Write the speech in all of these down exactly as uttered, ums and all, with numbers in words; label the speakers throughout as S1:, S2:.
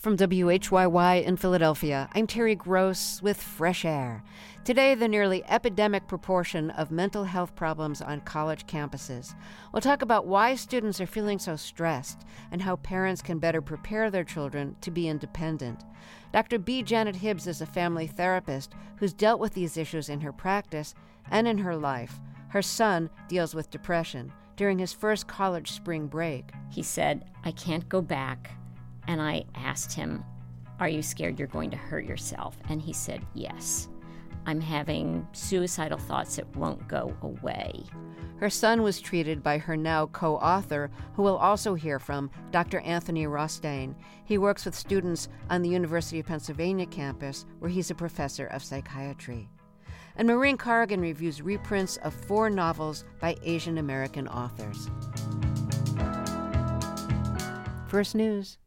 S1: From W H Y Y in Philadelphia, I'm Terry Gross with Fresh Air. Today, the nearly epidemic proportion of mental health problems on college campuses. We'll talk about why students are feeling so stressed and how parents can better prepare their children to be independent. Doctor B. Janet Hibbs is a family therapist who's dealt with these issues in her practice and in her life. Her son deals with depression during his first college spring break.
S2: He said, "I can't go back." And I asked him, "Are you scared you're going to hurt yourself?" And he said, "Yes. I'm having suicidal thoughts that won't go away."
S1: Her son was treated by her now co-author, who we'll also hear from, Doctor Anthony Rothstein. He works with students on the University of Pennsylvania campus, where he's a professor of psychiatry. And Maureen Corrigan reviews reprints of four novels by Asian American authors. First News.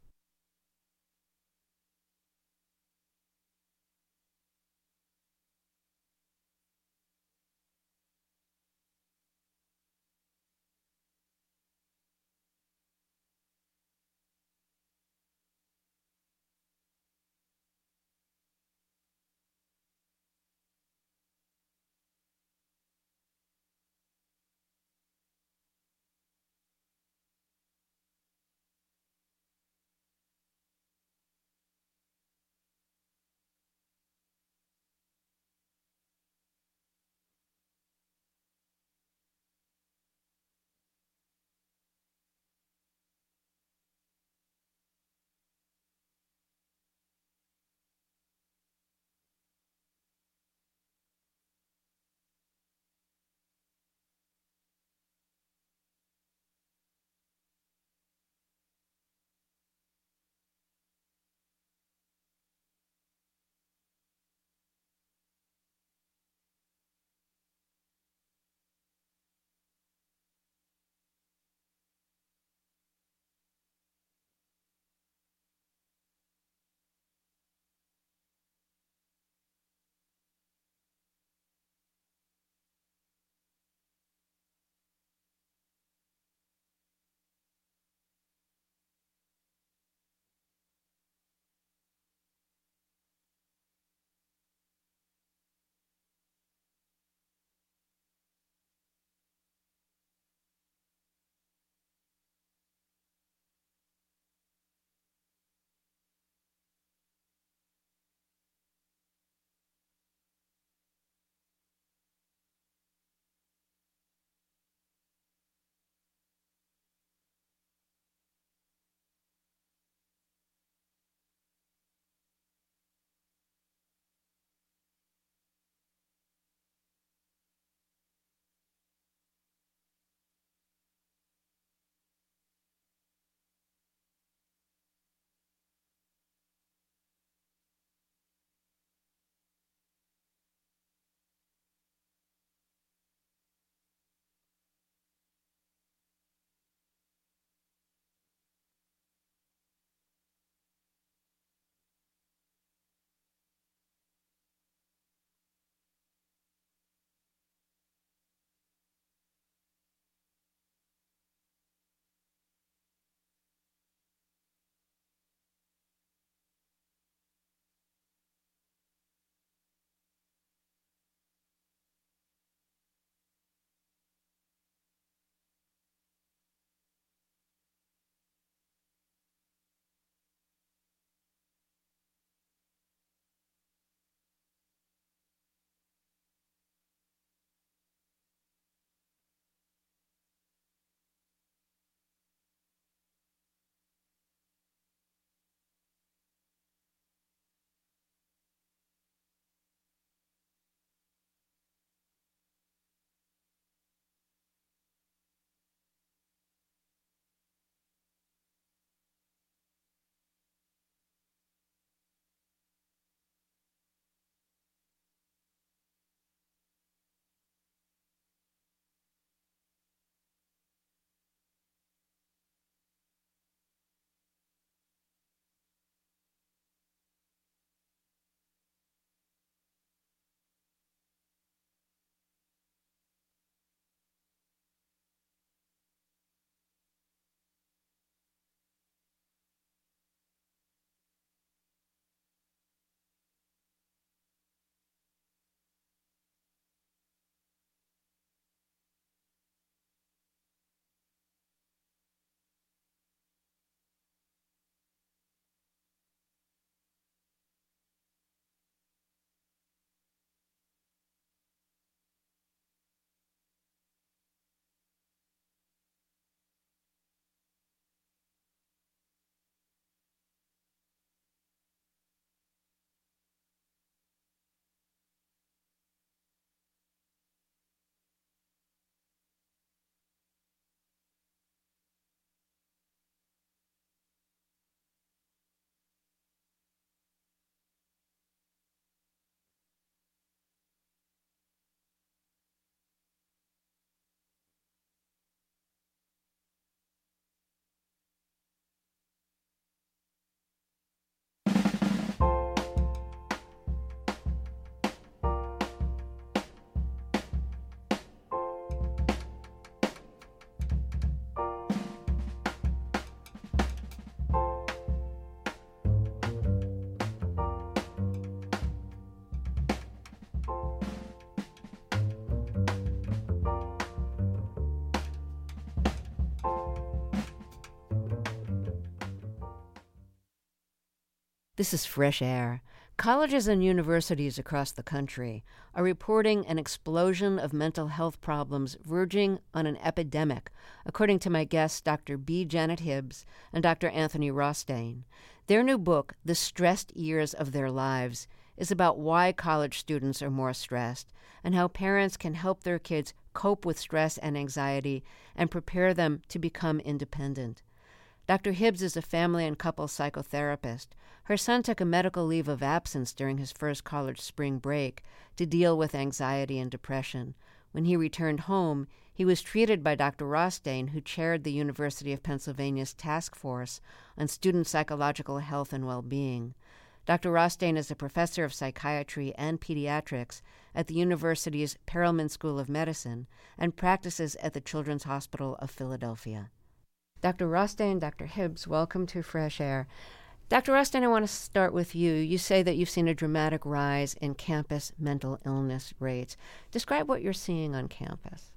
S1: This is Fresh Air. Colleges and universities across the country are reporting an explosion of mental health problems verging on an epidemic, according to my guests Doctor B. Janet Hibbs and Doctor Anthony Rothstein. Their new book, The Stressed Years of Their Lives, is about why college students are more stressed and how parents can help their kids cope with stress and anxiety and prepare them to become independent. Doctor Hibbs is a family and couples psychotherapist. Her son took a medical leave of absence during his first college spring break to deal with anxiety and depression. When he returned home, he was treated by Doctor Rothstein, who chaired the University of Pennsylvania's task force on student psychological health and well-being. Doctor Rothstein is a professor of psychiatry and pediatrics at the university's Perelman School of Medicine and practices at the Children's Hospital of Philadelphia. Doctor Rothstein, Doctor Hibbs, welcome to Fresh Air. Doctor Rothstein, I want to start with you. You say that you've seen a dramatic rise in campus mental illness rates. Describe what you're seeing on campus.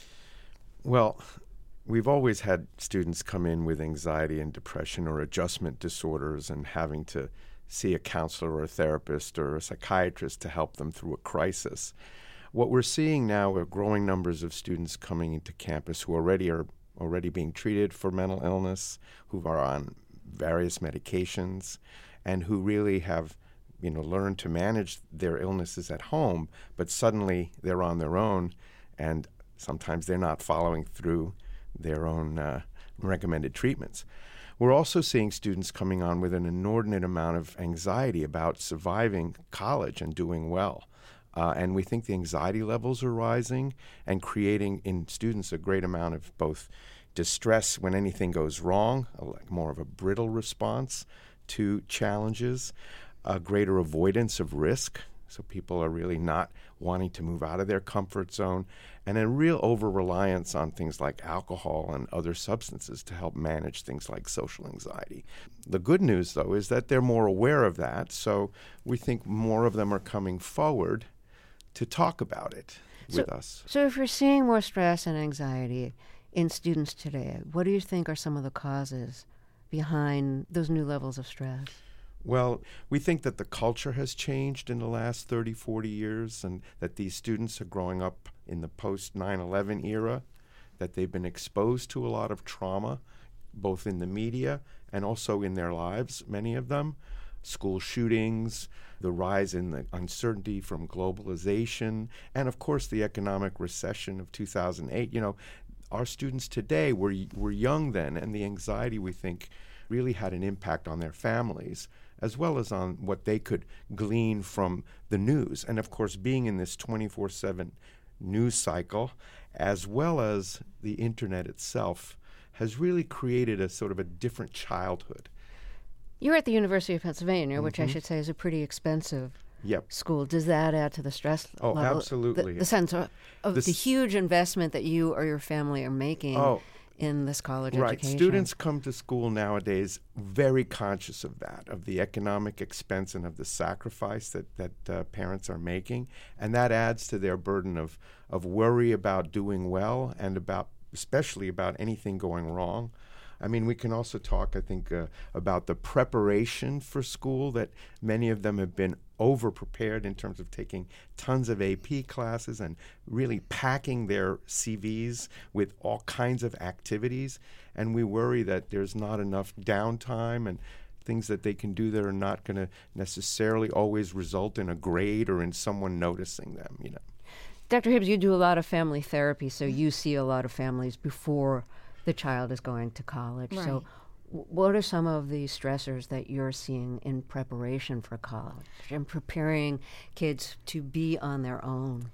S3: Well, we've always had students come in with anxiety and depression or adjustment disorders and having to see a counselor or a therapist or a psychiatrist to help them through a crisis. What we're seeing now are growing numbers of students coming into campus who already are already being treated for mental illness, who are on various medications, and who really have, you know, learned to manage their illnesses at home, but suddenly they're on their own, and sometimes they're not following through their own uh, recommended treatments. We're also seeing students coming on with an inordinate amount of anxiety about surviving college and doing well. Uh, and we think the anxiety levels are rising and creating in students a great amount of both distress when anything goes wrong, a, like more of a brittle response to challenges, a greater avoidance of risk. So people are really not wanting to move out of their comfort zone, and a real over-reliance on things like alcohol and other substances to help manage things like social anxiety. The good news, though, is that they're more aware of that, so we think more of them are coming forward to talk about it
S1: so,
S3: with us.
S1: So if you're seeing more stress and anxiety in students today, what do you think are some of the causes behind those new levels of stress?
S3: Well, we think that the culture has changed in the last thirty, forty years, and that these students are growing up in the post nine eleven era, that they've been exposed to a lot of trauma, both in the media and also in their lives, many of them. School shootings, the rise in the uncertainty from globalization, and of course the economic recession of two thousand eight. You know, our students today were were young then, and the anxiety, we think, really had an impact on their families, as well as on what they could glean from the news. And of course, being in this twenty-four seven news cycle, as well as the internet itself, has really created a sort of a different childhood.
S1: You're at the University of Pennsylvania, mm-hmm. which I should say is a pretty expensive
S3: yep.
S1: school. Does that add to the stress
S3: oh,
S1: level?
S3: Oh, absolutely.
S1: The, the sense of, of
S3: this,
S1: the huge investment that you or your family are making
S3: oh,
S1: in this college
S3: right.
S1: education.
S3: Students come to school nowadays very conscious of that, of the economic expense and of the sacrifice that, that uh, parents are making. And that adds to their burden of, of worry about doing well and about, especially about anything going wrong. I mean, we can also talk, I think, uh, about the preparation for school, that many of them have been over-prepared in terms of taking tons of A P classes and really packing their C Vs with all kinds of activities. And we worry that there's not enough downtime and things that they can do that are not going to necessarily always result in a grade or in someone noticing them, you know.
S1: Doctor Hibbs, you do a lot of family therapy, so you see a lot of families before the child is going to college.
S2: Right.
S1: So w- what are some of the stressors that you're seeing in preparation for college and preparing kids to be on their own?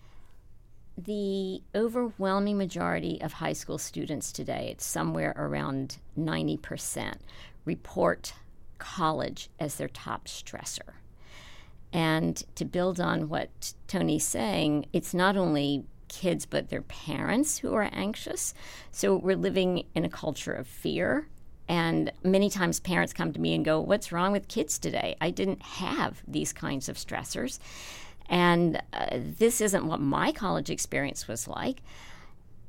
S2: The overwhelming majority of high school students today, it's somewhere around ninety percent, report college as their top stressor. And to build on what Tony's saying, it's not only kids but their parents who are anxious. So we're living in a culture of fear. And many times parents come to me and go, what's wrong with kids today? I didn't have these kinds of stressors. And uh, this isn't what my college experience was like.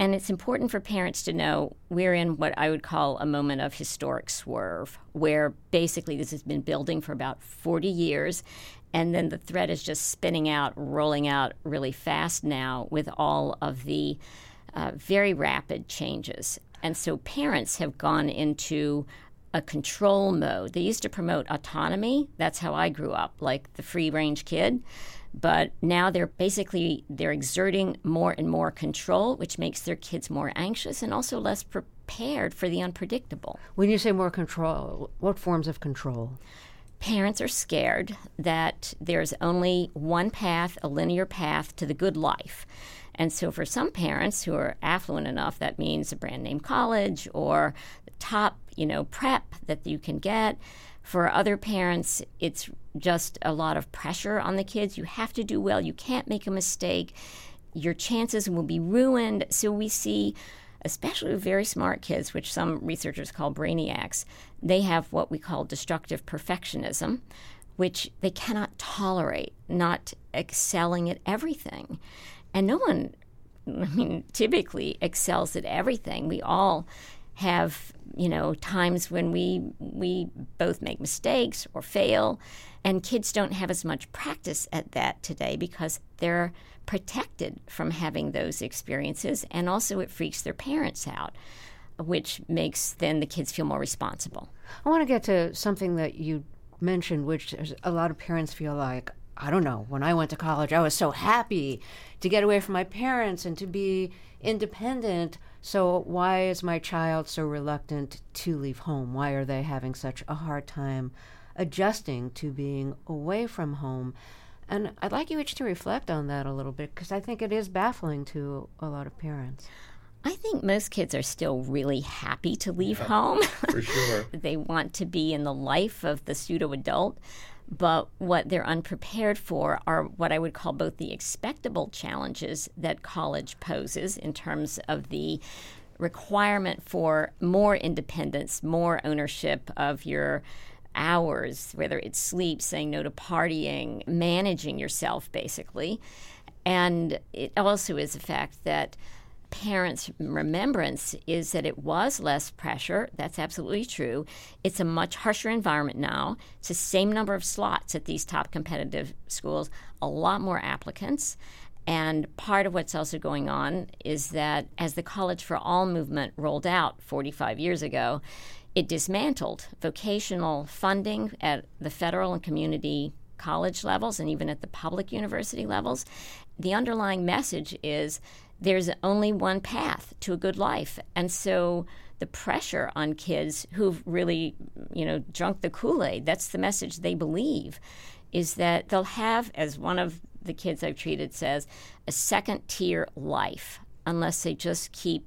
S2: And it's important for parents to know we're in what I would call a moment of historic swerve, where basically this has been building for about forty years, and then the thread is just spinning out, rolling out really fast now with all of the uh, very rapid changes. And so parents have gone into a control mode. They used to promote autonomy. That's how I grew up, like the free-range kid. But now they're basically, they're exerting more and more control, which makes their kids more anxious and also less prepared for the unpredictable.
S1: When you say more control, what forms of control?
S2: Parents are scared that there's only one path, a linear path to the good life. And so for some parents who are affluent enough, that means a brand name college or the top, you know, prep that you can get. For other parents, it's just a lot of pressure on the kids. You have to do well. You can't make a mistake. Your chances will be ruined. So we see, especially with very smart kids, which some researchers call brainiacs, they have what we call destructive perfectionism, which they cannot tolerate, not excelling at everything. And no one, I mean, typically excels at everything. We all have, you know, times when we we both make mistakes or fail, and kids don't have as much practice at that today because they're protected from having those experiences, and also it freaks their parents out, which makes then the kids feel more responsible.
S1: I want to get to something that you mentioned, which a lot of parents feel like, I don't know, when I went to college, I was so happy to get away from my parents and to be independent. So why is my child so reluctant to leave home? Why are they having such a hard time adjusting to being away from home? And I'd like you each to reflect on that a little bit, because I think it is baffling to a lot of parents.
S2: I think most kids are still really happy to leave yeah, home.
S3: For sure.
S2: They want to be in the life of the pseudo-adult. But what they're unprepared for are what I would call both the expectable challenges that college poses in terms of the requirement for more independence, more ownership of your hours, whether it's sleep, saying no to partying, managing yourself, basically. And it also is the fact that parents' remembrance is that it was less pressure. That's absolutely true. It's a much harsher environment now. It's the same number of slots at these top competitive schools, a lot more applicants. And part of what's also going on is that as the College for All movement rolled out forty-five years ago, it dismantled vocational funding at the federal and community college levels and even at the public university levels. The underlying message is there's only one path to a good life. And so the pressure on kids who've really, you know, drunk the Kool-Aid, that's the message they believe, is that they'll have, as one of the kids I've treated says, a second-tier life unless they just keep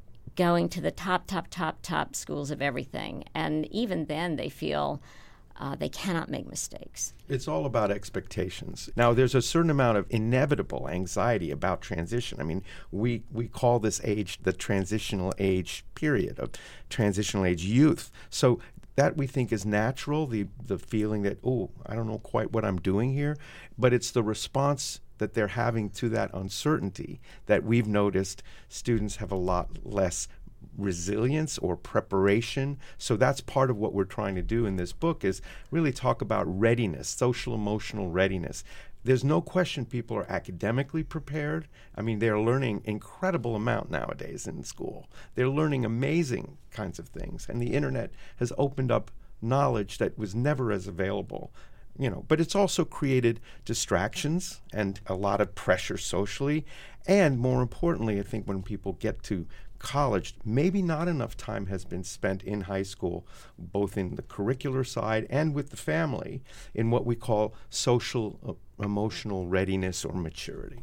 S2: going to the top, top, top, top schools of everything. And even then they feel Uh, they cannot make mistakes.
S3: It's all about expectations. Now, there's a certain amount of inevitable anxiety about transition. I mean, we, we call this age the transitional age period, of transitional age youth. So that we think is natural, the, the feeling that, oh, I don't know quite what I'm doing here. But it's the response that they're having to that uncertainty that we've noticed students have a lot less resilience or preparation. So that's part of what we're trying to do in this book, is really talk about readiness, social emotional readiness. There's no question people are academically prepared. I mean, they're learning incredible amount nowadays in school. They're learning amazing kinds of things, and the internet has opened up knowledge that was never as available. You know, but it's also created distractions and a lot of pressure socially. And more importantly, I think when people get to college, maybe not enough time has been spent in high school, both in the curricular side and with the family, in what we call social uh, emotional readiness or maturity.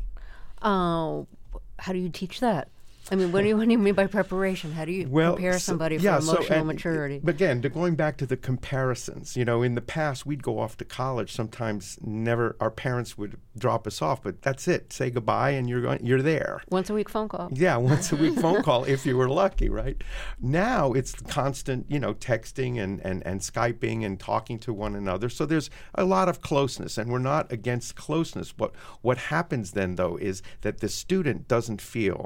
S1: Uh, how do you teach that? I mean, what do you, what do you mean by preparation? How do you
S3: well,
S1: prepare
S3: so,
S1: somebody
S3: yeah,
S1: for emotional
S3: so, and,
S1: maturity?
S3: But again, to going back to the comparisons, you know, in the past, we'd go off to college. Sometimes never, our parents would drop us off, but that's it. Say goodbye and you're going, you're there.
S1: Once a week phone call.
S3: Yeah, once a week phone call if you were lucky, right? Now it's constant, you know, texting and, and, and Skyping and talking to one another. So there's a lot of closeness, and we're not against closeness. What, what happens then, though, is that the student doesn't feel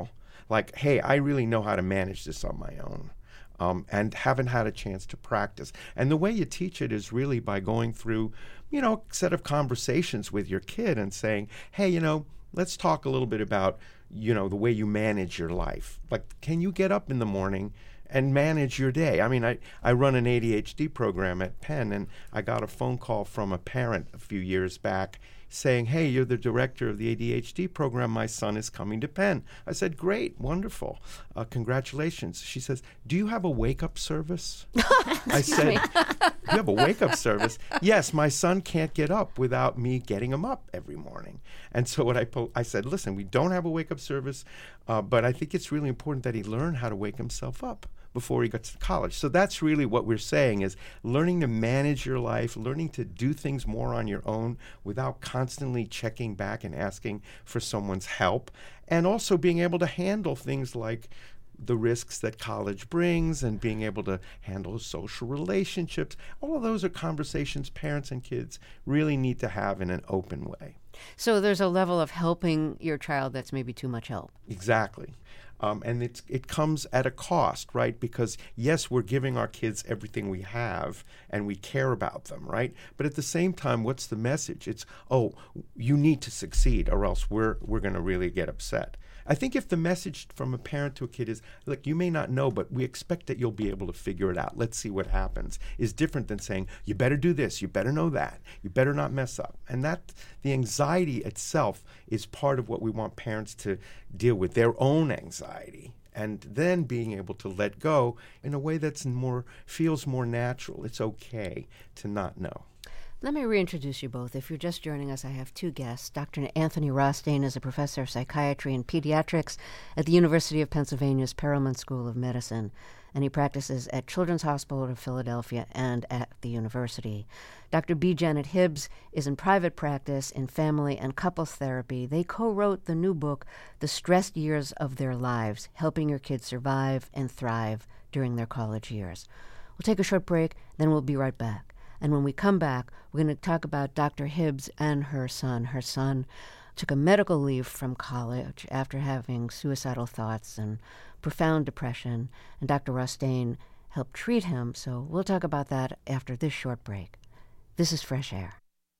S3: like, hey, I really know how to manage this on my own. Um, and haven't had a chance to practice. And the way you teach it is really by going through, you know, a set of conversations with your kid and saying, hey, you know, let's talk a little bit about, you know, the way you manage your life. Like, can you get up in the morning and manage your day? I mean, I, I run an A D H D program at Penn, and I got a phone call from a parent a few years back saying, hey, you're the director of the A D H D program. My son is coming to Penn. I said, great, wonderful. Uh, congratulations. She says, do you have a wake-up service? I said, do you have a wake-up service? Yes, my son can't get up without me getting him up every morning. And so what I po- I said, listen, we don't have a wake-up service, uh, but I think it's really important that he learn how to wake himself up before he gets to college. So that's really what we're saying, is learning to manage your life, learning to do things more on your own without constantly checking back and asking for someone's help, and also being able to handle things like the risks that college brings and being able to handle social relationships. All of those are conversations parents and kids really need to have in an open way.
S1: So there's a level of helping your child that's maybe too much help.
S3: Exactly. Um, and it's, it comes at a cost, right? Because, yes, we're giving our kids everything we have and we care about them, right? But at the same time, what's the message? It's, oh, you need to succeed or else we're, we're going to really get upset. I think if the message from a parent to a kid is, look, you may not know, but we expect that you'll be able to figure it out. Let's see what happens, is different than saying, you better do this, you better know that, you better not mess up. And that, the anxiety itself is part of what we want parents to deal with, their own anxiety. And then being able to let go in a way that's more, feels more natural. It's okay to not know.
S1: Let me reintroduce you both. If you're just joining us, I have two guests. Doctor Anthony Rothstein is a professor of psychiatry and pediatrics at the University of Pennsylvania's Perelman School of Medicine, and he practices at Children's Hospital of Philadelphia and at the university. Doctor B. Janet Hibbs is in private practice in family and couples therapy. They co-wrote the new book, The Stressed Years of Their Lives, Helping Your Kids Survive and Thrive During Their College Years. We'll take a short break, then we'll be right back. And when we come back, we're going to talk about Doctor Hibbs and her son. Her son took a medical leave from college after having suicidal thoughts and profound depression, and Doctor Rothstein helped treat him. So we'll talk about that after this short break. This is Fresh Air.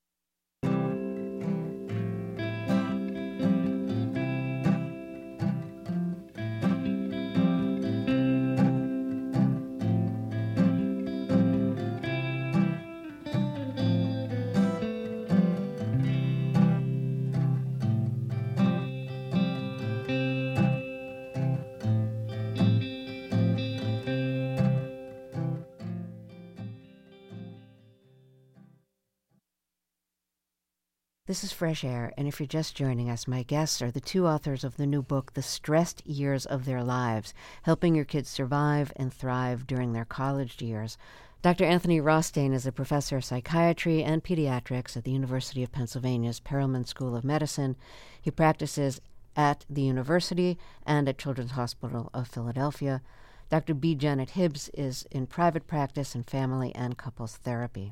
S1: This is Fresh Air, and if you're just joining us, my guests are the two authors of the new book, The Stressed Years of Their Lives, Helping Your Kids Survive and Thrive During Their College Years. Doctor Anthony Rothstein is a professor of psychiatry and pediatrics at the University of Pennsylvania's Perelman School of Medicine. He practices at the university and at Children's Hospital of Philadelphia. Doctor B. Janet Hibbs is in private practice in family and couples therapy.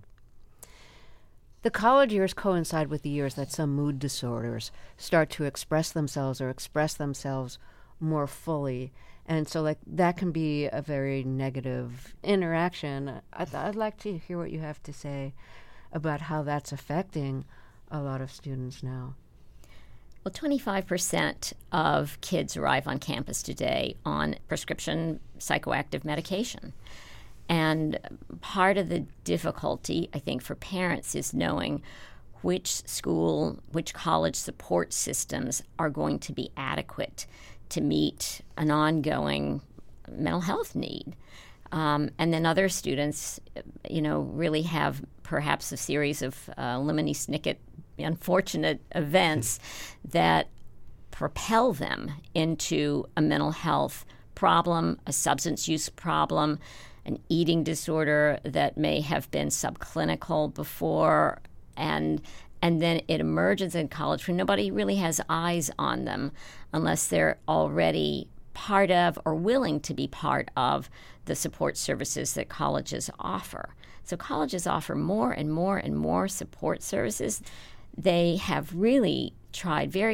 S1: The college years coincide with the years that some mood disorders start to express themselves or express themselves more fully. And so like that can be a very negative interaction. I'd, I'd like to hear what you have to say about how that's affecting a lot of students now.
S2: Well, twenty-five percent of kids arrive on campus today on prescription psychoactive medication. And part of the difficulty, I think, for parents is knowing which school, which college support systems are going to be adequate to meet an ongoing mental health need. Um, and then other students, you know, really have perhaps a series of uh, lemony snicket unfortunate events that propel them into a mental health problem, a substance use problem, an eating disorder that may have been subclinical before, and and then it emerges in college where nobody really has eyes on them unless they're already part of or willing to be part of the support services that colleges offer. So colleges offer more and more and more support services. They have really tried very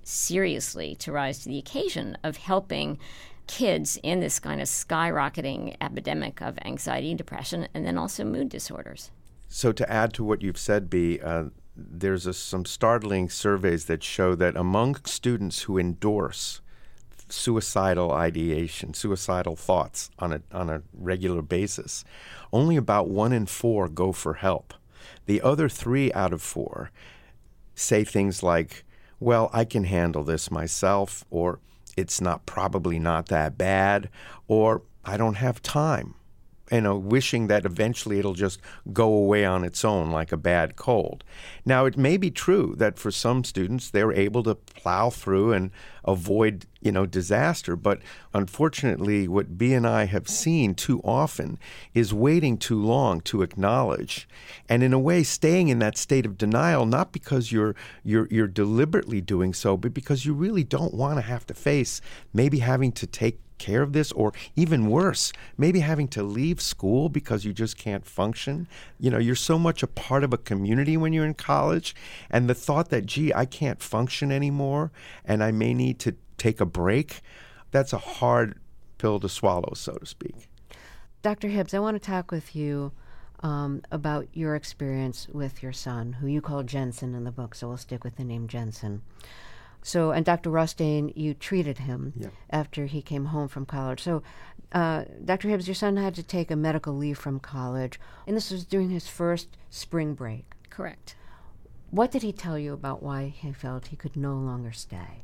S2: seriously to rise to the occasion of helping kids in this kind of skyrocketing epidemic of anxiety and depression, and then also mood disorders.
S3: So to add to what you've said, Bea, uh, there's a, some startling surveys that show that among students who endorse suicidal ideation, suicidal thoughts on a on a regular basis, only about one in four go for help. The other three out of four say things like, well, I can handle this myself, or it's not probably not that bad, or I don't have time. You know, wishing that eventually it'll just go away on its own like a bad cold. Now, it may be true that for some students, they're able to plow through and avoid, you know, disaster. But unfortunately, what Bea and I have seen too often is waiting too long to acknowledge, and in a way, staying in that state of denial, not because you're you're you're deliberately doing so, but because you really don't want to have to face maybe having to take care of this, or even worse, maybe having to leave school because you just can't function. You know, you're so much a part of a community when you're in college, and the thought that, gee, I can't function anymore and I may need to take a break, that's a hard pill to swallow, so to speak.
S1: Doctor Hibbs, I want to talk with you um, about your experience with your son, who you call Jensen in the book, so we'll stick with the name Jensen. So, and Doctor Rostain, you treated him yeah. after he came home from college. So, uh, Doctor Hibbs, your son had to take a medical leave from college, and this was during his first spring break.
S2: Correct.
S1: What did he tell you about why he felt he could no longer stay?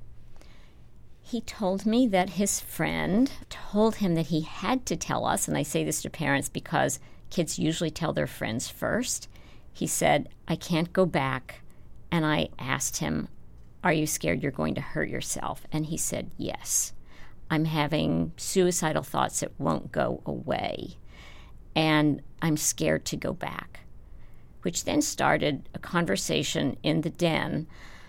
S2: He told me that his friend told him that he had to tell us, and I say this to parents because kids usually tell their friends first. He said, I can't go back, and I asked him, are you scared you're going to hurt yourself? And he said, yes. I'm having suicidal thoughts that won't go away, and I'm scared to go back, which then started a conversation in the den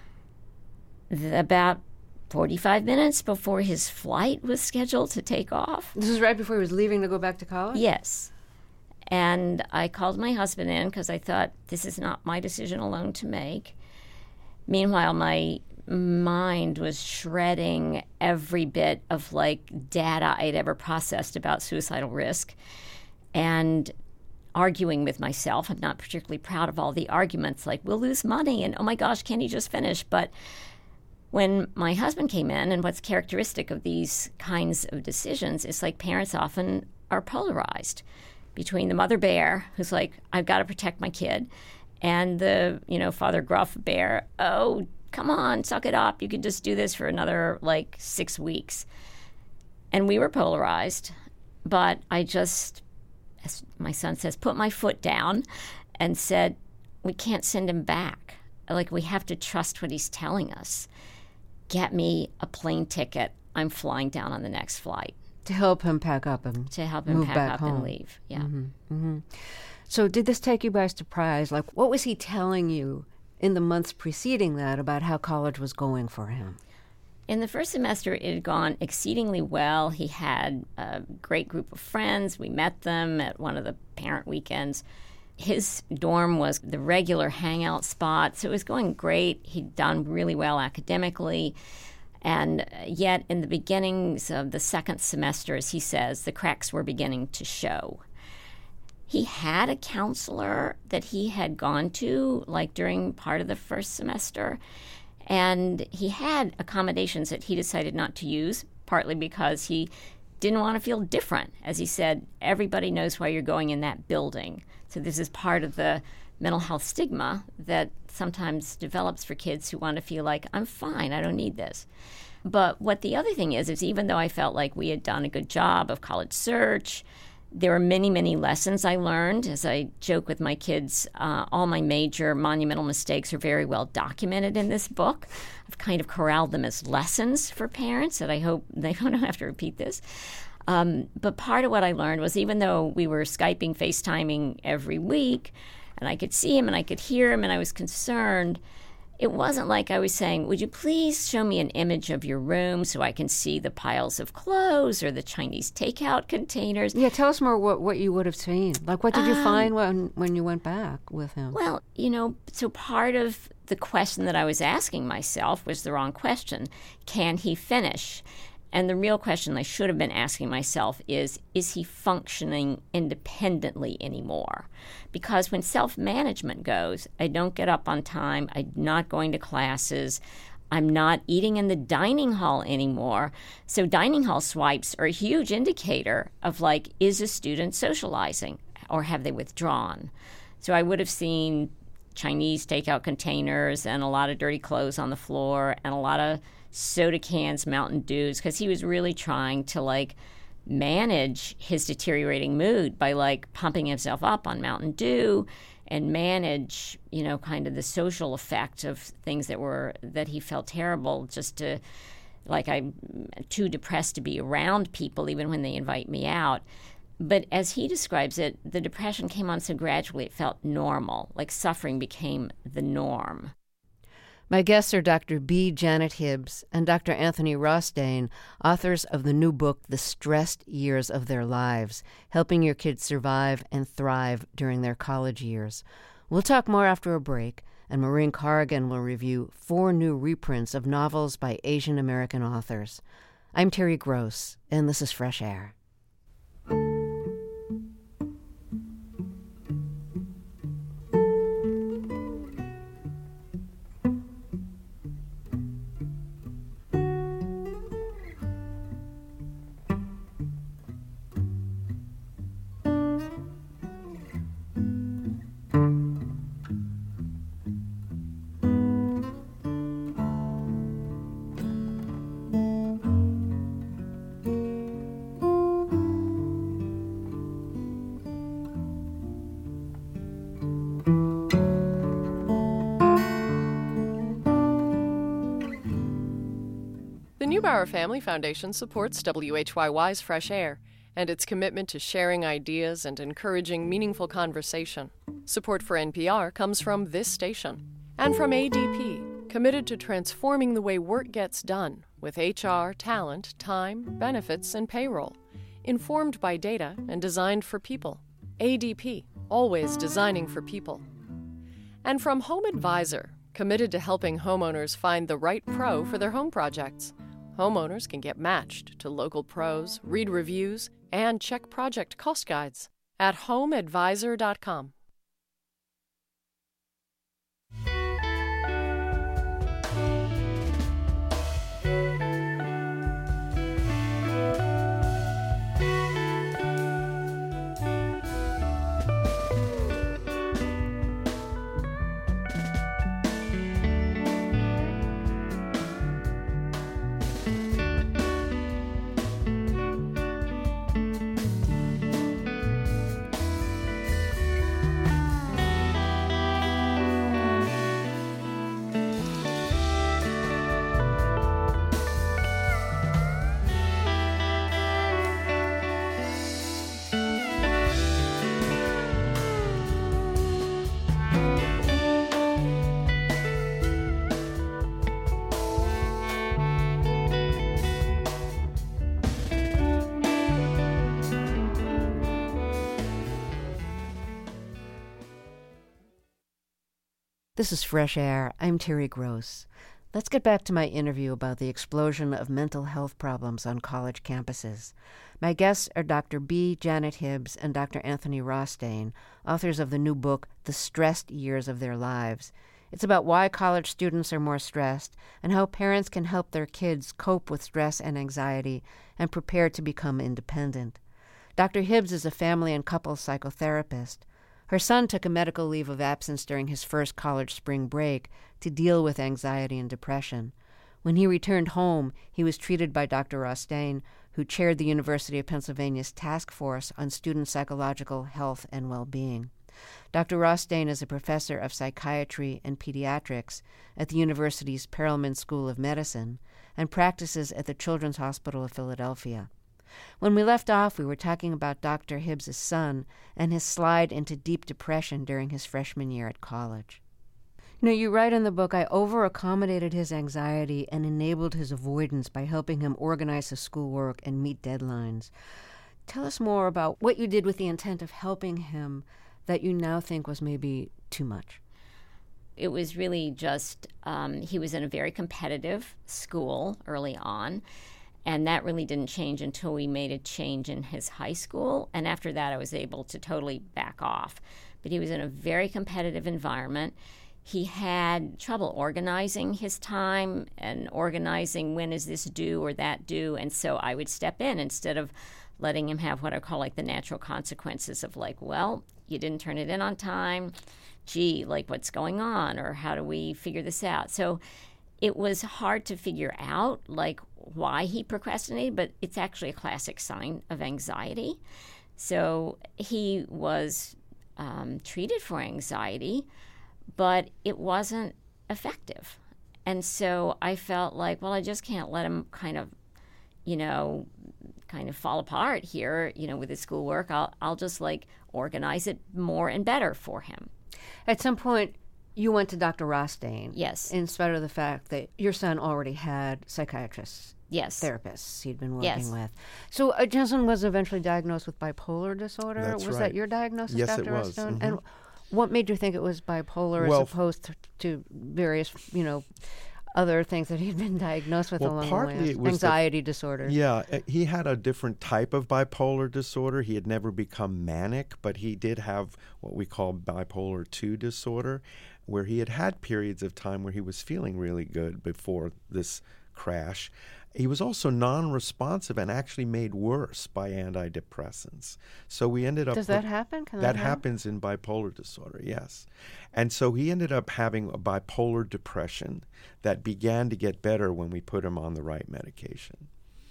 S2: about forty-five minutes before his flight was scheduled to take off.
S1: This was right before he was leaving to go back to college?
S2: Yes. And I called my husband in because I thought, this is not my decision alone to make. Meanwhile, my mind was shredding every bit of like data I'd ever processed about suicidal risk and arguing with myself. I'm not particularly proud of all the arguments like, we'll lose money and oh my gosh, can you just finish? But when my husband came in, and what's characteristic of these kinds of decisions is like parents often are polarized between the mother bear who's like, I've got to protect my kid, and the, you know, father gruff bear, oh, come on, suck it up. You could just do this for another, like, six weeks. And we were polarized. But I just, as my son says, put my foot down and said, we can't send him back. Like, we have to trust what he's telling us. Get me a plane ticket. I'm flying down on the next flight.
S1: To help him pack up and
S2: To help him
S1: move
S2: pack
S1: back
S2: up
S1: home.
S2: and leave. Yeah.
S1: Mm-hmm. Mm-hmm. So did this take you by surprise? Like, what was he telling you in the months preceding that about how college was going for him?
S2: In the first semester, it had gone exceedingly well. He had a great group of friends. We met them at one of the parent weekends. His dorm was the regular hangout spot, so it was going great. He'd done really well academically. And yet, in the beginnings of the second semester, as he says, the cracks were beginning to show. He had a counselor that he had gone to, like during part of the first semester, and he had accommodations that he decided not to use, partly because he didn't want to feel different. As he said, everybody knows why you're going in that building. So this is part of the mental health stigma that sometimes develops for kids who want to feel like, I'm fine, I don't need this. But what the other thing is, is even though I felt like we had done a good job of college search, there were many, many lessons I learned. As I joke with my kids, uh, all my major monumental mistakes are very well documented in this book. I've kind of corralled them as lessons for parents that I hope they don't have to repeat this. Um, but part of what I learned was even though we were Skyping, FaceTiming every week, and I could see him and I could hear him and I was concerned, it wasn't like I was saying, would you please show me an image of your room so I can see the piles of clothes or the Chinese takeout containers?
S1: Yeah, tell us more what, what you would have seen. Like, what did you
S2: Um,
S1: find when, when you went back with him?
S2: Well, you know, so part of the question that I was asking myself was the wrong question. Can he finish? And the real question I should have been asking myself is, is he functioning independently anymore? Because when self-management goes, I don't get up on time, I'm not going to classes, I'm not eating in the dining hall anymore. So dining hall swipes are a huge indicator of, like, is a student socializing or have they withdrawn? So I would have seen Chinese takeout containers and a lot of dirty clothes on the floor and a lot of soda cans, Mountain Dews, because he was really trying to, like, manage his deteriorating mood by, like, pumping himself up on Mountain Dew and manage, you know, kind of the social effect of things that were, that he felt terrible, just to, like, I'm too depressed to be around people even when they invite me out. But as he describes it, the depression came on so gradually it felt normal, like suffering became the norm.
S1: My guests are Doctor B. Janet Hibbs and Doctor Anthony Rothstein, authors of the new book, The Stressed Years of Their Lives, Helping Your Kids Survive and Thrive During Their College Years. We'll talk more after a break, and Maureen Corrigan will review four new reprints of novels by Asian American authors. I'm Terry Gross, and this is Fresh Air.
S4: The Neubauer Family Foundation supports W H Y Y's Fresh Air and its commitment to sharing ideas and encouraging meaningful conversation. Support for N P R comes from this station and from A D P, committed to transforming the way work gets done with H R, talent, time, benefits, and payroll, informed by data and designed for people. A D P, always designing for people. And from Home Advisor, committed to helping homeowners find the right pro for their home projects. Homeowners can get matched to local pros, read reviews, and check project cost guides at home advisor dot com.
S1: This is Fresh Air. I'm Terry Gross. Let's get back to my interview about the explosion of mental health problems on college campuses. My guests are Doctor B. Janet Hibbs and Doctor Anthony Rothstein, authors of the new book, The Stressed Years of Their Lives. It's about why college students are more stressed and how parents can help their kids cope with stress and anxiety and prepare to become independent. Doctor Hibbs is a family and couples psychotherapist. Her son took a medical leave of absence during his first college spring break to deal with anxiety and depression. When he returned home, he was treated by Doctor Rothstein, who chaired the University of Pennsylvania's task force on student psychological health and well-being. Doctor Rothstein is a professor of psychiatry and pediatrics at the university's Perelman School of Medicine and practices at the Children's Hospital of Philadelphia. When we left off, we were talking about Doctor Hibbs' son and his slide into deep depression during his freshman year at college. You know, you write in the book, I over-accommodated his anxiety and enabled his avoidance by helping him organize his schoolwork and meet deadlines. Tell us more about what you did with the intent of helping him that you now think was maybe too much.
S2: It was really just, um, he was in a very competitive school early on, and that really didn't change until we made a change in his high school. And after that, I was able to totally back off. But he was in a very competitive environment. He had trouble organizing his time and organizing when is this due or that due. And so I would step in instead of letting him have what I call like the natural consequences of like, well, you didn't turn it in on time. Gee, like what's going on? Or how do we figure this out? So it was hard to figure out like why he procrastinated, but it's actually a classic sign of anxiety. So he was um, treated for anxiety, but it wasn't effective. And so I felt like, well, I just can't let him kind of, you know, kind of fall apart here, you know, with his schoolwork. I'll, I'll just like organize it more and better for him.
S1: At some point, you went to Doctor Rothstein.
S2: Yes.
S1: In spite of the fact that your son already had psychiatrists.
S2: Yes.
S1: Therapists he'd been working
S2: Yes.
S1: with. So uh, Jensen was eventually diagnosed with bipolar disorder.
S3: That's
S1: was
S3: right.
S1: that your diagnosis,
S3: Yes,
S1: Doctor
S3: it was.
S1: Rothstein?
S3: Mhm.
S1: And what made you think it was bipolar
S3: Well,
S1: as opposed to, to various, you know, other things that he'd been diagnosed with
S3: Well,
S1: along
S3: partly
S1: the way?
S3: it was the-
S1: Anxiety disorders.
S3: Yeah, uh, he had a different type of bipolar disorder. He had never become manic, but he did have what we call bipolar two disorder, where he had had periods of time where he was feeling really good before this crash. He was also non-responsive and actually made worse by antidepressants. So we ended up...
S1: Does that happen? Can
S3: that
S1: that happen?
S3: happens in bipolar disorder, yes. And so he ended up having a bipolar depression that began to get better when we put him on the right medication.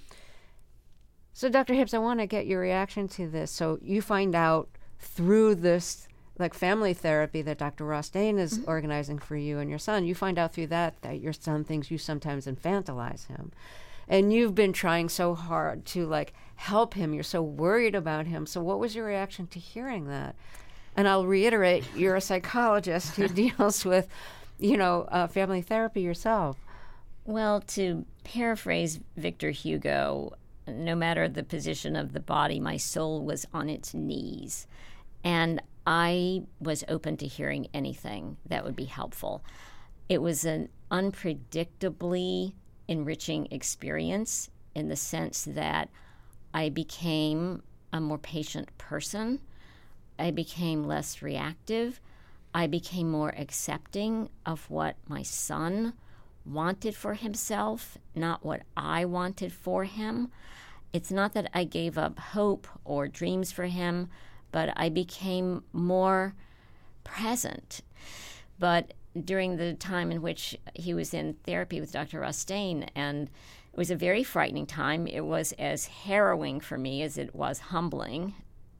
S1: So, Doctor Hibbs, I want to get your reaction to this. So you find out through this, like family therapy that Doctor Rothstein is mm-hmm. organizing for you and your son, you find out through that that your son thinks you sometimes infantilize him. And you've been trying so hard to, like, help him. You're so worried about him. So what was your reaction to hearing that? And I'll reiterate, you're a psychologist who deals with, you know, uh, family therapy yourself.
S2: Well, to paraphrase Victor Hugo, no matter the position of the body, my soul was on its knees. And I was open to hearing anything that would be helpful. It was an unpredictably enriching experience in the sense that I became a more patient person. I became less reactive. I became more accepting of what my son wanted for himself, not what I wanted for him. It's not that I gave up hope or dreams for him, but I became more present. But during the time in which he was in therapy with Doctor Rothstein, and it was a very frightening time. It was as harrowing for me as it was humbling.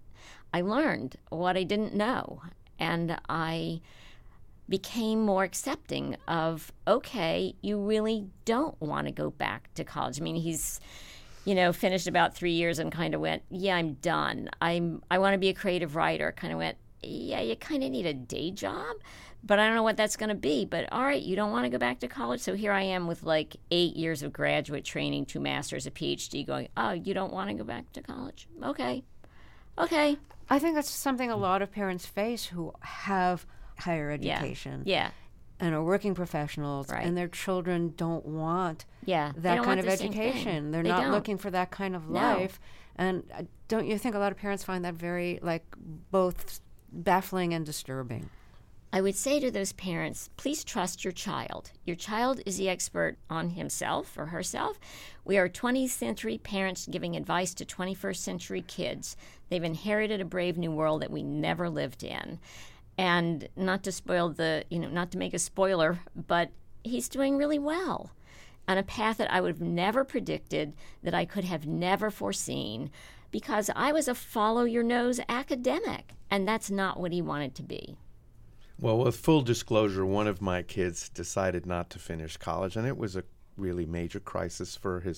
S2: I learned what I didn't know, and I became more accepting of, okay, you really don't want to go back to college. I mean, he's, you know, finished about three years and kind of went, yeah, I'm done. I'm, I want to be a creative writer. Kind of went, yeah, you kind of need a day job, but I don't know what that's going to be. But all right, you don't want to go back to college? So here I am with like eight years of graduate training, two masters, a P H D going, oh, you don't want to go back to college? Okay. Okay.
S1: I think that's something a lot of parents face who have higher education.
S2: Yeah. yeah.
S1: And are working professionals,
S2: right.
S1: and their children don't want
S2: yeah.
S1: that kind of education. They're
S2: they
S1: not
S2: don't.
S1: looking for that kind of
S2: no.
S1: life. And uh, don't you think a lot of parents find that very, like, both baffling and disturbing?
S2: I would say to those parents, please trust your child. Your child is the expert on himself or herself. We are twentieth century parents giving advice to twenty-first century kids. They've inherited a brave new world that we never lived in. And not to spoil the, you know, not to make a spoiler, but he's doing really well on a path that I would have never predicted, that I could have never foreseen, because I was a follow-your-nose academic, and that's not what he wanted to be.
S3: Well, with full disclosure, one of my kids decided not to finish college, and it was a really major crisis for his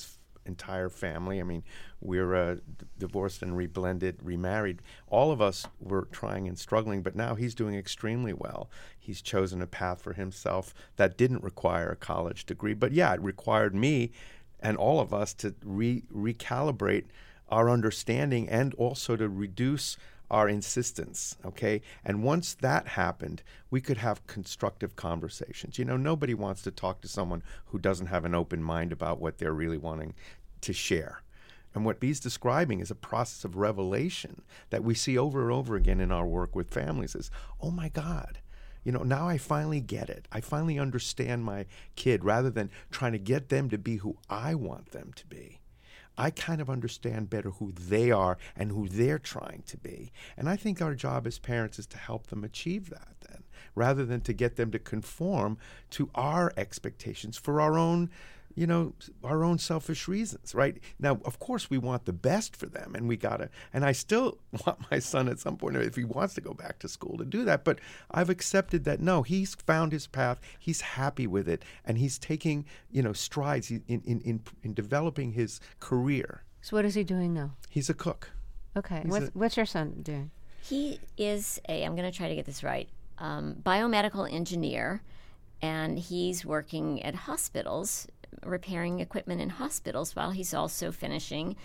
S3: entire family. I mean, we're uh, d- divorced and reblended, remarried. All of us were trying and struggling, but now he's doing extremely well. He's chosen a path for himself that didn't require a college degree. But yeah, it required me and all of us to re- recalibrate our understanding and also to reduce our insistence, okay? And once that happened, we could have constructive conversations. You know, nobody wants to talk to someone who doesn't have an open mind about what they're really wanting to share. And what Bee's describing is a process of revelation that we see over and over again in our work with families is, oh my God, you know, now I finally get it. I finally understand my kid rather than trying to get them to be who I want them to be. I kind of understand better who they are and who they're trying to be. And I think our job as parents is to help them achieve that then, rather than to get them to conform to our expectations for our own, you know, our own selfish reasons, right? Now, of course, we want the best for them, and we gotta, and I still want my son at some point, if he wants to go back to school, to do that. But I've accepted that, no, he's found his path, he's happy with it, and he's taking, you know, strides in, in, in, in developing his career.
S1: So what is he doing now?
S3: He's a cook.
S1: Okay.
S3: He's
S1: What's,
S3: a-
S1: what's your son doing?
S2: He is a, I'm going to try to get this right, um, biomedical engineer, and he's working at hospitals, repairing equipment in hospitals, while he's also finishing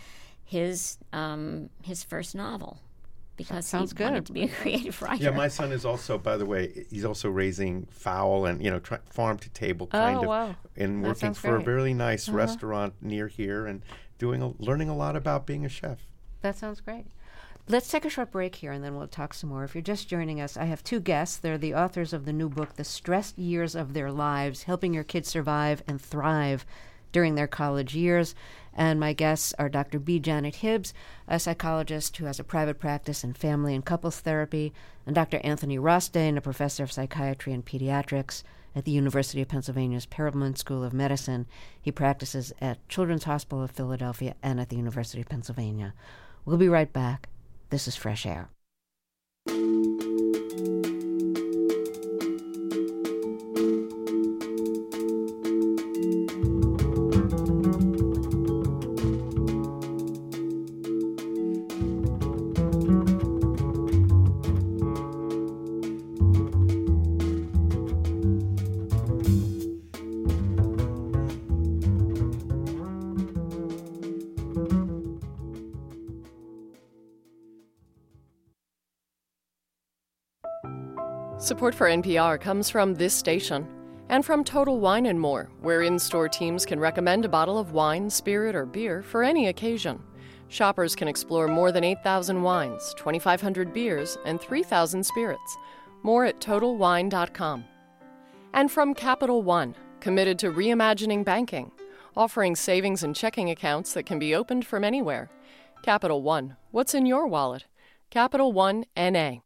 S2: his um, his first novel because
S1: Sounds
S2: he
S1: good.
S2: wanted to be a creative writer.
S3: Yeah, my son is also, by the way, he's also raising fowl and, you know, try, farm to table kind
S1: Oh,
S3: of,
S1: wow.
S3: and
S1: That
S3: working
S1: sounds
S3: for a
S1: great.
S3: very nice
S1: Uh-huh.
S3: restaurant near here and doing a, learning a lot about being a chef.
S1: That sounds great. Let's take a short break here and then we'll talk some more. If you're just joining us, I have two guests. They're the authors of the new book, The Stressed Years of Their Lives, Helping Your Kids Survive and Thrive During Their College Years. And my guests are Doctor B. Janet Hibbs, a psychologist who has a private practice in family and couples therapy, and Doctor Anthony Rothstein, a professor of psychiatry and pediatrics at the University of Pennsylvania's Perelman School of Medicine. He practices at Children's Hospital of Philadelphia and at the University of Pennsylvania. We'll be right back. This is Fresh Air.
S4: Support for N P R comes from this station and from Total Wine and More, where in-store teams can recommend a bottle of wine, spirit, or beer for any occasion. Shoppers can explore more than eight thousand wines, twenty-five hundred beers, and three thousand spirits. More at total wine dot com. And from Capital One, committed to reimagining banking, offering savings and checking accounts that can be opened from anywhere. Capital One, what's in your wallet? Capital One N A.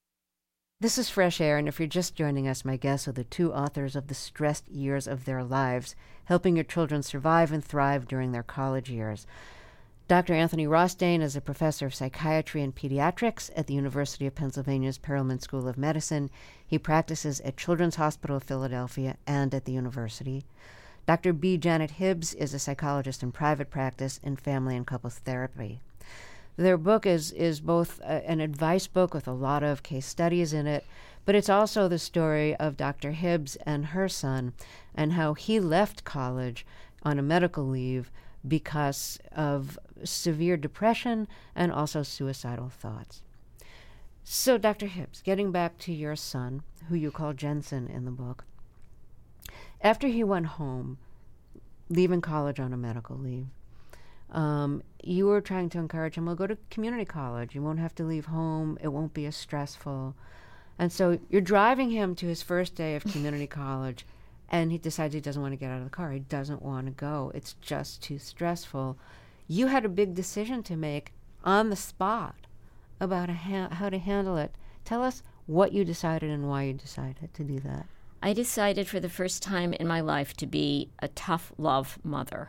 S1: This is Fresh Air, and if you're just joining us, my guests are the two authors of The Stressed Years of Their Lives, Helping Your Children Survive and Thrive During Their College Years. Doctor Anthony Rothstein is a professor of psychiatry and pediatrics at the University of Pennsylvania's Perelman School of Medicine. He practices at Children's Hospital of Philadelphia and at the university. Doctor B. Janet Hibbs is a psychologist in private practice in family and couples therapy. Their book is, is both a, an advice book with a lot of case studies in it, but it's also the story of Doctor Hibbs and her son and how he left college on a medical leave because of severe depression and also suicidal thoughts. So, Doctor Hibbs, getting back to your son, who you call Jensen in the book, after he went home, leaving college on a medical leave, Um, you were trying to encourage him, well, go to community college. You won't have to leave home. It won't be as stressful. And so you're driving him to his first day of community college, and he decides he doesn't want to get out of the car. He doesn't want to go. It's just too stressful. You had a big decision to make on the spot about a ha- how to handle it. Tell us what you decided and why you decided to do that.
S2: I decided for the first time in my life to be a tough love mother.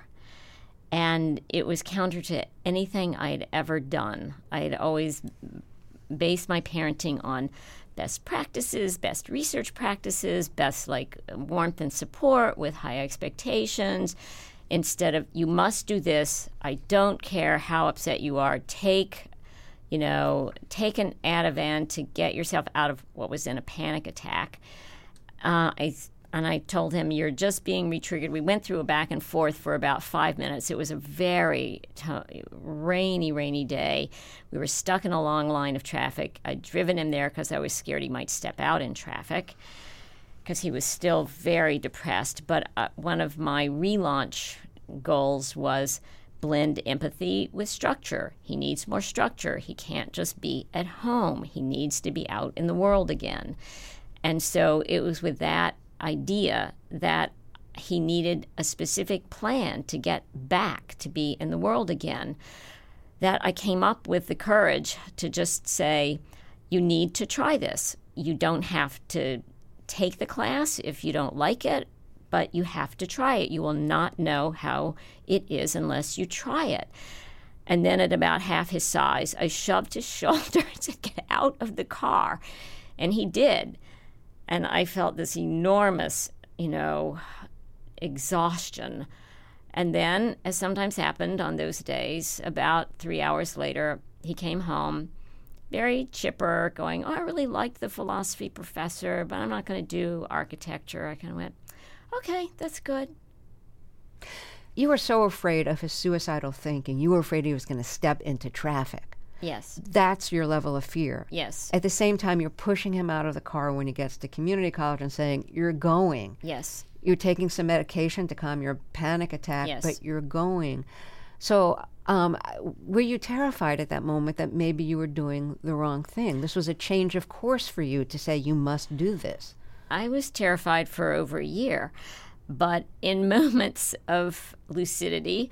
S2: And it was counter to anything I'd ever done. I'd always based my parenting on best practices, best research practices, best like warmth and support with high expectations, instead of, you must do this, I don't care how upset you are, take, you know, take an Ativan to get yourself out of what was in a panic attack. Uh, I And I told him, you're just being re-triggered. We went through a back and forth for about five minutes. It was a very t- rainy, rainy day. We were stuck in a long line of traffic. I'd driven him there because I was scared he might step out in traffic because he was still very depressed. But uh, one of my relaunch goals was blend empathy with structure. He needs more structure. He can't just be at home. He needs to be out in the world again. And so it was with that idea that he needed a specific plan to get back to be in the world again, that I came up with the courage to just say, you need to try this. You don't have to take the class if you don't like it, but you have to try it. You will not know how it is unless you try it. And then at about half his size, I shoved his shoulder and said, get out of the car. And he did. And I felt this enormous, you know, exhaustion. And then, as sometimes happened on those days, about three hours later, he came home, very chipper, going, oh, I really liked the philosophy professor, but I'm not going to do architecture. I kind of went, okay, that's good.
S1: You were so afraid of his suicidal thinking. You were afraid he was going to step into traffic.
S2: Yes.
S1: That's your level of fear.
S2: Yes.
S1: At the same time, you're pushing him out of the car when he gets to community college and saying, you're going.
S2: Yes.
S1: You're taking some medication to calm your panic attack,
S2: yes.
S1: but you're going. So um, were you terrified at that moment that maybe you were doing the wrong thing? This was a change of course for you to say, you must do this.
S2: I was terrified for over a year. But in moments of lucidity,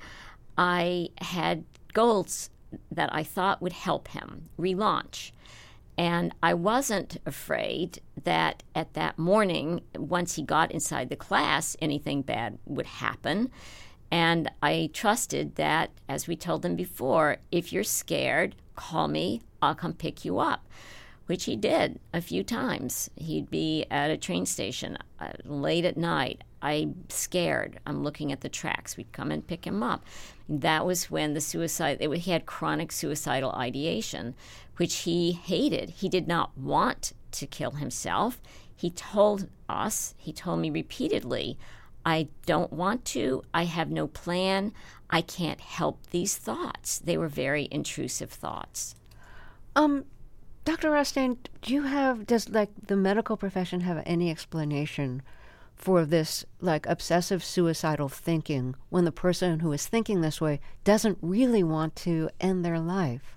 S2: I had goals that I thought would help him relaunch. And I wasn't afraid that at that morning, once he got inside the class, anything bad would happen. And I trusted that, as we told him before, if you're scared, call me, I'll come pick you up, which he did a few times. He'd be at a train station uh, late at night. I'm scared. I'm looking at the tracks. We'd come and pick him up. That was when the suicide, it, he had chronic suicidal ideation, which he hated. He did not want to kill himself. He told us, he told me repeatedly, I don't want to. I have no plan. I can't help these thoughts. They were very intrusive thoughts.
S1: Um, Doctor Rothstein, do you have, does like the medical profession have any explanation for this like obsessive suicidal thinking when the person who is thinking this way doesn't really want to end their life?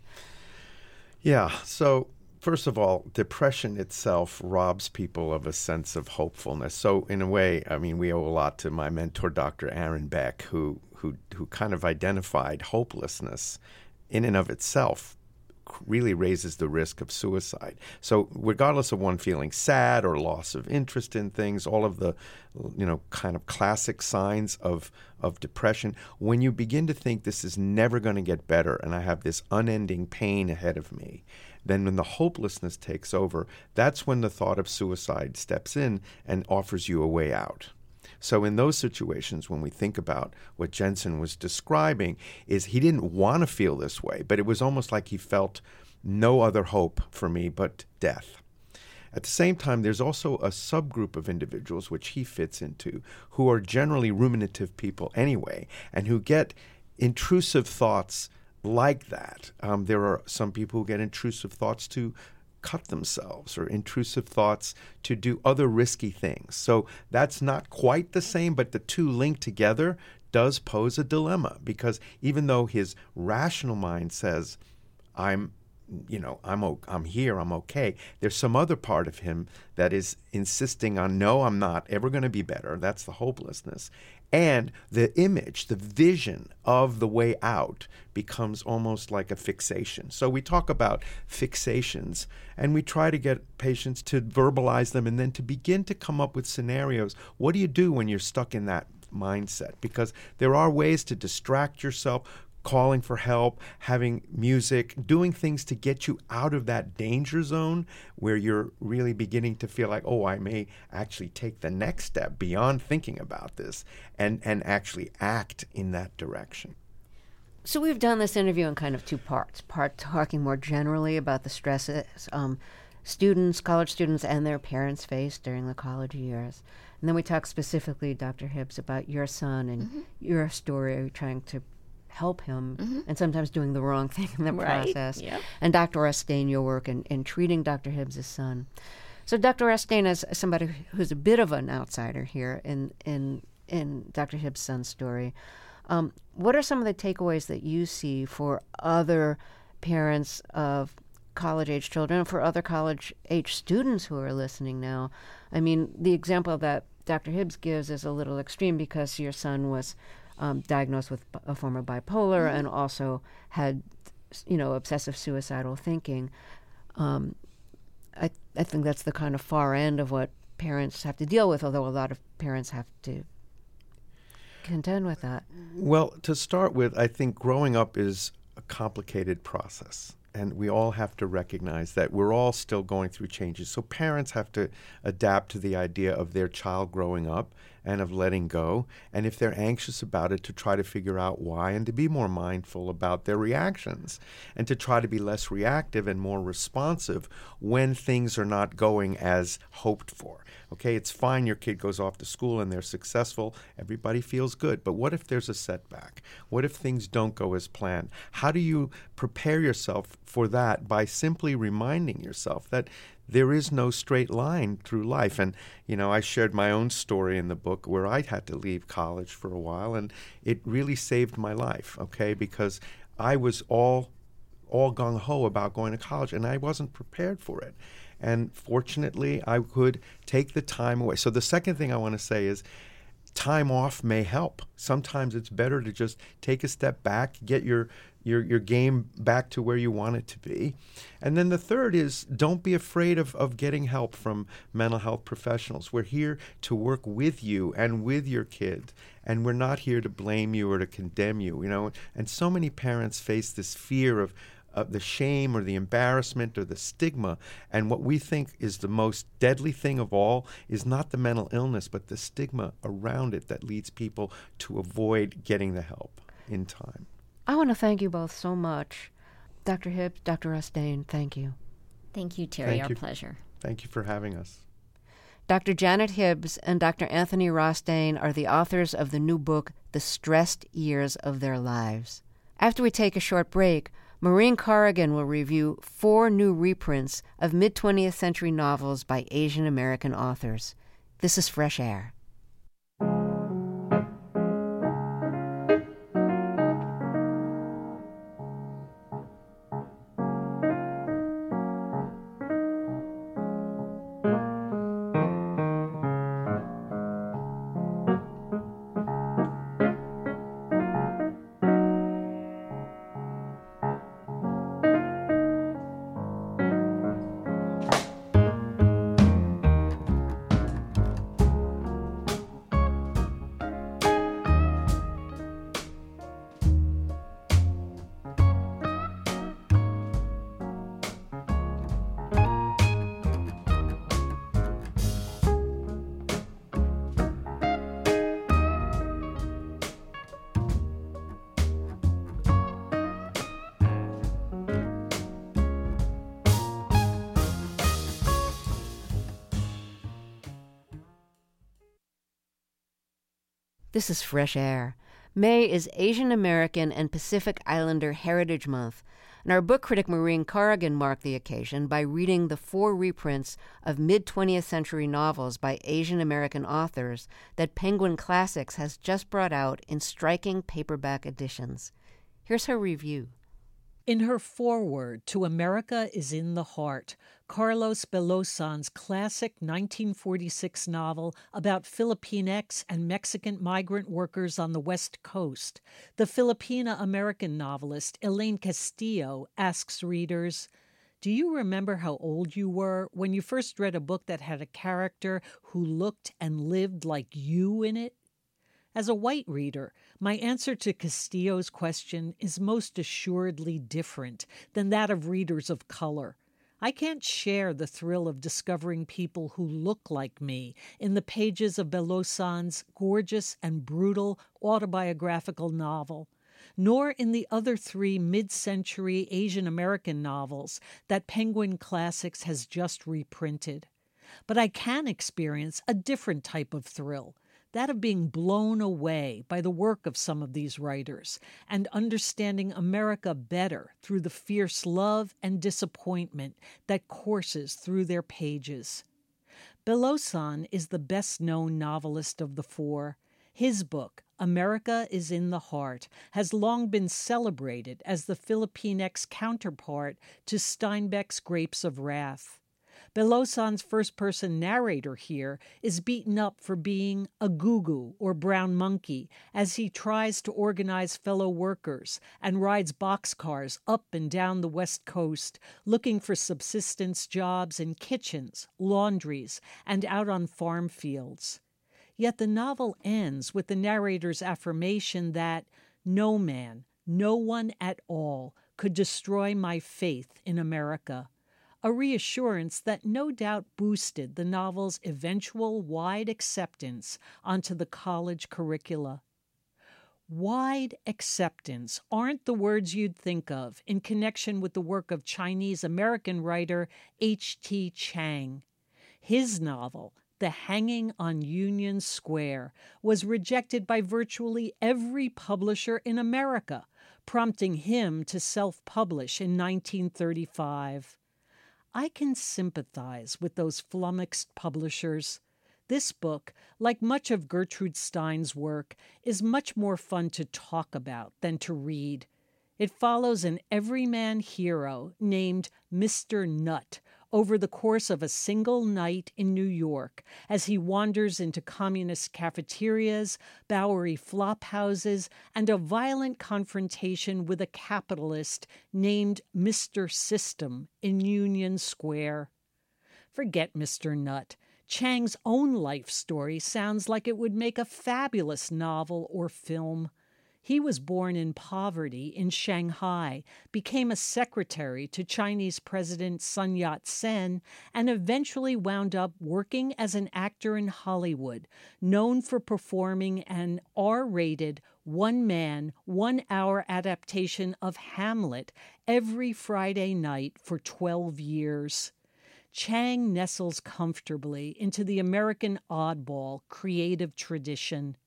S3: Yeah, so first of all, depression itself robs people of a sense of hopefulness. So in a way, I mean, we owe a lot to my mentor, Doctor Aaron Beck, who who who kind of identified hopelessness in and of itself really raises the risk of suicide. So regardless of one feeling sad or loss of interest in things, all of the, you know, kind of classic signs of, of depression, when you begin to think this is never going to get better and I have this unending pain ahead of me, then when the hopelessness takes over, that's when the thought of suicide steps in and offers you a way out. So in those situations, when we think about what Jensen was describing, is he didn't want to feel this way, but it was almost like he felt no other hope for me but death. At the same time, there's also a subgroup of individuals, which he fits into, who are generally ruminative people anyway, and who get intrusive thoughts like that. Um, there are some people who get intrusive thoughts to cut themselves or intrusive thoughts to do other risky things. So that's not quite the same, but the two linked together does pose a dilemma, because even though his rational mind says, I'm, you know, I'm I'm here, I'm okay, there's some other part of him that is insisting on, no, I'm not ever going to be better. That's the hopelessness. And the image, the vision of the way out becomes almost like a fixation. So we talk about fixations, and we try to get patients to verbalize them and then to begin to come up with scenarios. What do you do when you're stuck in that mindset? Because there are ways to distract yourself. calling for help, having music, doing things to get you out of that danger zone where you're really beginning to feel like, oh, I may actually take the next step beyond thinking about this and, and actually act in that direction.
S1: So we've done this interview in kind of two parts. Part talking more generally about the stresses um, students, college students, and their parents face during the college years. And then we talk specifically, Doctor Hibbs, about your son and mm-hmm. your story, trying to help him mm-hmm. and sometimes doing the wrong thing in the right. process. Yep. And Doctor Rastain, your work in, in treating Doctor Hibbs' son. So Doctor Rastain is somebody who's a bit of an outsider here in, in, in Doctor Hibbs' son's story. Um, what are some of the takeaways that you see for other parents of college-age children and for other college-age students who are listening now? I mean, the example that Doctor Hibbs gives is a little extreme because your son was um, diagnosed with a form of bipolar mm-hmm. and also had, you know, obsessive suicidal thinking. Um, I, I think that's the kind of far end of what parents have to deal with, although a lot of parents have to contend with that.
S3: Well, to start with, I think growing up is a complicated process, and we all have to recognize that we're all still going through changes. So parents have to adapt to the idea of their child growing up and of letting go, and if they're anxious about it, to try to figure out why and to be more mindful about their reactions and to try to be less reactive and more responsive when things are not going as hoped for. Okay, it's fine your kid goes off to school and they're successful. Everybody feels good. But what if there's a setback? What if things don't go as planned? How do you prepare yourself for that by simply reminding yourself that there is no straight line through life? And, you know, I shared my own story in the book where I had to leave college for a while, and it really saved my life, okay, because I was all all gung-ho about going to college, and I wasn't prepared for it. And fortunately, I could take the time away. So the second thing I want to say is time off may help. Sometimes it's better to just take a step back, get your your your game back to where you want it to be. And then the third is don't be afraid of, of getting help from mental health professionals. We're here to work with you and with your kid, and we're not here to blame you or to condemn you, you know. And so many parents face this fear of Uh, the shame or the embarrassment or the stigma. And what we think is the most deadly thing of all is not the mental illness, but the stigma around it that leads people to avoid getting the help in time.
S1: I want to thank you both so much. Doctor Hibbs, Doctor Rastain, thank you.
S2: Thank you, Terry.
S3: Thank
S2: Our
S3: you.
S2: pleasure.
S3: Thank you for having us.
S1: Doctor Janet Hibbs and Doctor Anthony Rastain are the authors of the new book, The Stressed Years of Their Lives. After we take a short break, Maureen Corrigan will review four new reprints of mid-twentieth century novels by Asian American authors. This is Fresh Air. This is Fresh Air. May is Asian American and Pacific Islander Heritage Month, and our book critic Maureen Corrigan marked the occasion by reading the four reprints of mid-twentieth century novels by Asian American authors that Penguin Classics has just brought out in striking paperback editions. Here's her review.
S5: In her foreword to America is in the Heart, Carlos Bellosan's classic nineteen forty-six novel about Filipinx and Mexican migrant workers on the West Coast, the Filipina-American novelist Elaine Castillo asks readers, "Do you remember how old you were when you first read a book that had a character who looked and lived like you in it?" As a white reader, my answer to Castillo's question is most assuredly different than that of readers of color. I can't share the thrill of discovering people who look like me in the pages of Bellosan's gorgeous and brutal autobiographical novel, nor in the other three mid-century Asian American novels that Penguin Classics has just reprinted. But I can experience a different type of thrill, that of being blown away by the work of some of these writers and understanding America better through the fierce love and disappointment that courses through their pages. Bellosan is the best-known novelist of the four. His book, America is in the Heart, has long been celebrated as the Filipinx counterpart to Steinbeck's Grapes of Wrath. Bellosan's first-person narrator here is beaten up for being a gugu or brown monkey as he tries to organize fellow workers and rides boxcars up and down the West Coast looking for subsistence jobs in kitchens, laundries, and out on farm fields. Yet the novel ends with the narrator's affirmation that no man, no one at all, could destroy my faith in America. A reassurance that no doubt boosted the novel's eventual wide acceptance onto the college curricula. Wide acceptance aren't the words you'd think of in connection with the work of Chinese-American writer H T Chang. His novel, The Hanging on Union Square, was rejected by virtually every publisher in America, prompting him to self-publish in nineteen thirty-five. I can sympathize with those flummoxed publishers. This book, like much of Gertrude Stein's work, is much more fun to talk about than to read. It follows an everyman hero named Mister Nutt over the course of a single night in New York as he wanders into communist cafeterias, Bowery flop houses, and a violent confrontation with a capitalist named Mister System in Union Square. Forget Mister Nutt. Chang's own life story sounds like it would make a fabulous novel or film. He was born in poverty in Shanghai, became a secretary to Chinese President Sun Yat-sen, and eventually wound up working as an actor in Hollywood, known for performing an R-rated, one-man, one-hour adaptation of Hamlet every Friday night for twelve years. Chang nestles comfortably into the American oddball creative tradition.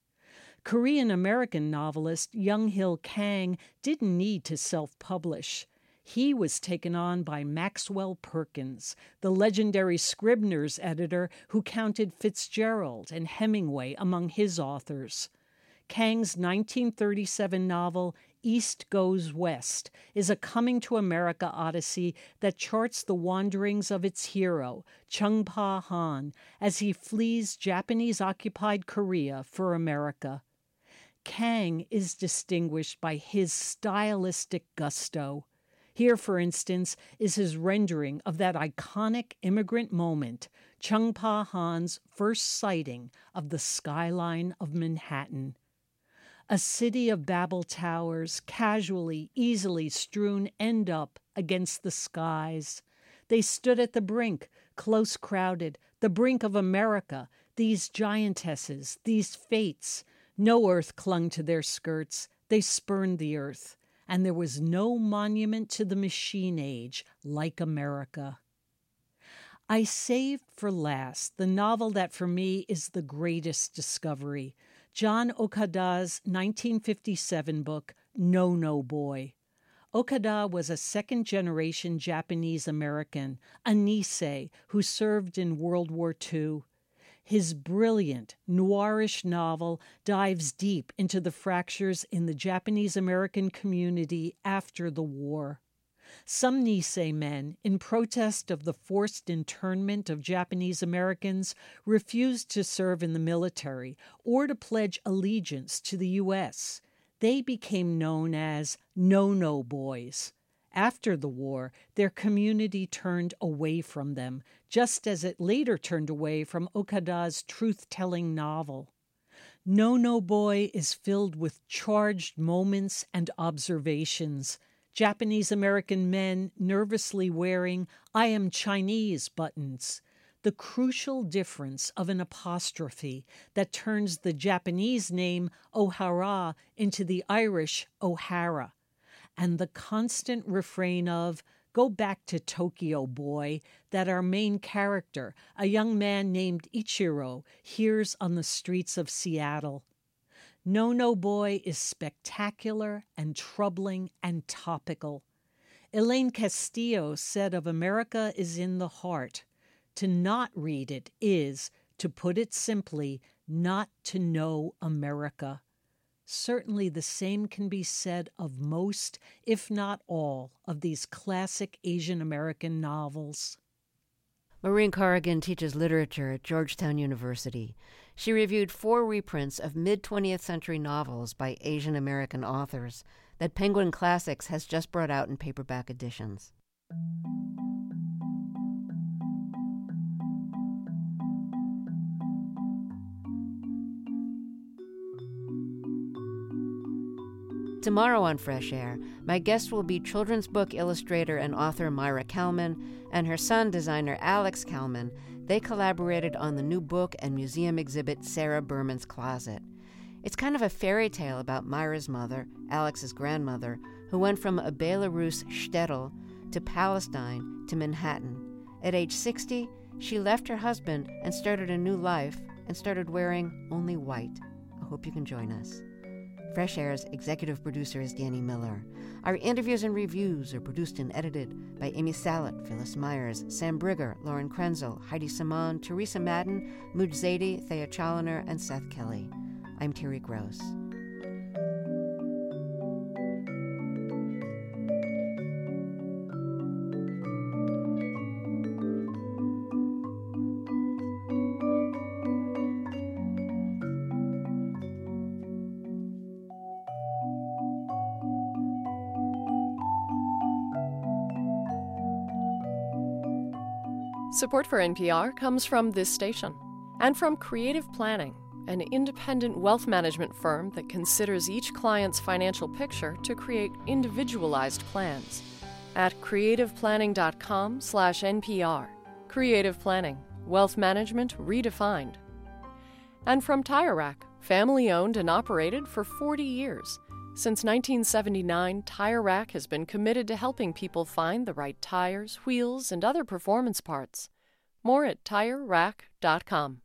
S5: Korean-American novelist Young-Hil Kang didn't need to self-publish. He was taken on by Maxwell Perkins, the legendary Scribner's editor who counted Fitzgerald and Hemingway among his authors. Kang's nineteen thirty-seven novel East Goes West is a coming-to-America odyssey that charts the wanderings of its hero, Chung Pa Han, as he flees Japanese-occupied Korea for America. Kang is distinguished by his stylistic gusto. Here, for instance, is his rendering of that iconic immigrant moment, Chung Pa Han's first sighting of the skyline of Manhattan. A city of Babel towers, casually, easily strewn end up against the skies. They stood at the brink, close crowded, the brink of America, these giantesses, these fates. No earth clung to their skirts. They spurned the earth. And there was no monument to the machine age like America. I saved for last the novel that for me is the greatest discovery, John Okada's nineteen fifty-seven book, No No Boy. Okada was a second-generation Japanese-American, a Nisei, who served in World War Two. His brilliant, noirish novel dives deep into the fractures in the Japanese-American community after the war. Some Nisei men, in protest of the forced internment of Japanese Americans, refused to serve in the military or to pledge allegiance to the U S. They became known as No-No Boys. After the war, their community turned away from them, just as it later turned away from Okada's truth-telling novel. No No Boy is filled with charged moments and observations. Japanese American men nervously wearing "I am Chinese" buttons. The crucial difference of an apostrophe that turns the Japanese name O'Hara into the Irish O'Hara. And the constant refrain of "Go back to Tokyo, boy," that our main character, a young man named Ichiro, hears on the streets of Seattle. No No Boy is spectacular and troubling and topical. Elaine Castillo said of America is in the Heart, to not read it is, to put it simply, not to know America. Certainly the same can be said of most, if not all, of these classic Asian American novels.
S1: Maureen Corrigan teaches literature at Georgetown University. She reviewed four reprints of mid-twentieth century novels by Asian American authors that Penguin Classics has just brought out in paperback editions. Tomorrow on Fresh Air, my guest will be children's book illustrator and author Myra Kalman and her son, designer Alex Kalman. They collaborated on the new book and museum exhibit Sarah Berman's Closet. It's kind of a fairy tale about Myra's mother, Alex's grandmother, who went from a Belarus shtetl to Palestine to Manhattan. At age sixty, she left her husband and started a new life and started wearing only white. I hope you can join us. Fresh Air's executive producer is Danny Miller. Our interviews and reviews are produced and edited by Amy Salet, Phyllis Myers, Sam Brigger, Lauren Krenzel, Heidi Simon, Teresa Madden, Mood Zadie, Thea Challoner, and Seth Kelly. I'm Terry Gross.
S4: Support for N P R comes from this station and from Creative Planning, an independent wealth management firm that considers each client's financial picture to create individualized plans. At creativeplanning.com slash NPR. Creative Planning, wealth management redefined. And from Tire Rack, family-owned and operated for forty years. Since nineteen seventy-nine, Tire Rack has been committed to helping people find the right tires, wheels, and other performance parts. More at tire rack dot com.